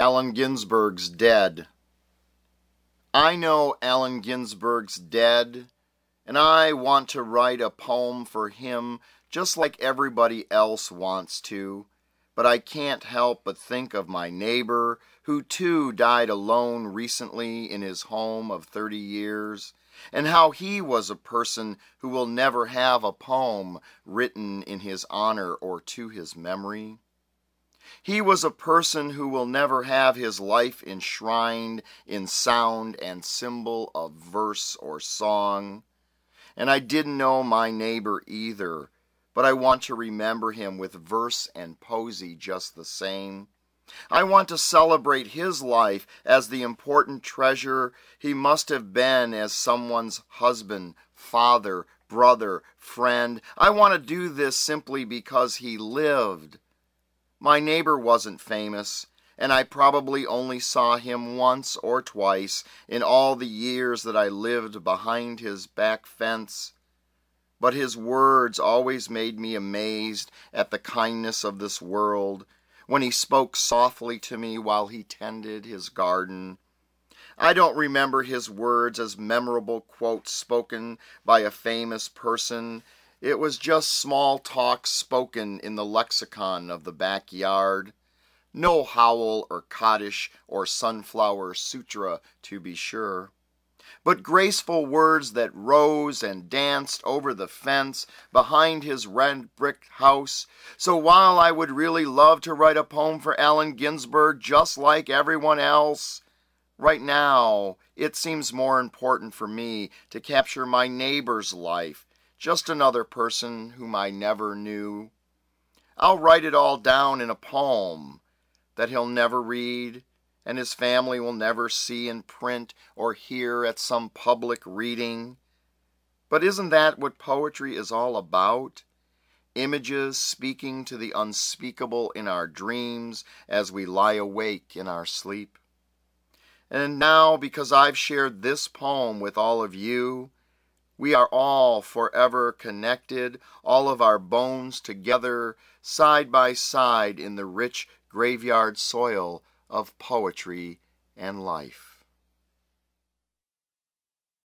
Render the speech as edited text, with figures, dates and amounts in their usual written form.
Allen Ginsberg's dead. I know Allen Ginsberg's dead, and I want to write a poem for him just like everybody else wants to, but I can't help but think of my neighbor who too died alone recently in his home of 30 years, and how he was a person who will never have a poem written in his honor or to his memory. He was a person who will never have his life enshrined in sound and symbol of verse or song. And I didn't know my neighbor either, but I want to remember him with verse and poesy just the same. I want to celebrate his life as the important treasure he must have been as someone's husband, father, brother, friend. I want to do this simply because he lived. My neighbor wasn't famous, and I probably only saw him once or twice in all the years that I lived behind his back fence. But his words always made me amazed at the kindness of this world when he spoke softly to me while he tended his garden. I don't remember his words as memorable quotes spoken by a famous person. It was just small talk spoken in the lexicon of the backyard. No howl or Kaddish or sunflower sutra, to be sure, but graceful words that rose and danced over the fence behind his red brick house. So while I would really love to write a poem for Allen Ginsberg just like everyone else, right now it seems more important for me to capture my neighbor's life, just another person whom I never knew. I'll write it all down in a poem that he'll never read and his family will never see in print or hear at some public reading. But isn't that what poetry is all about? Images speaking to the unspeakable in our dreams as we lie awake in our sleep. And now, because I've shared this poem with all of you, we are all forever connected, all of our bones together, side by side in the rich graveyard soil of poetry and life.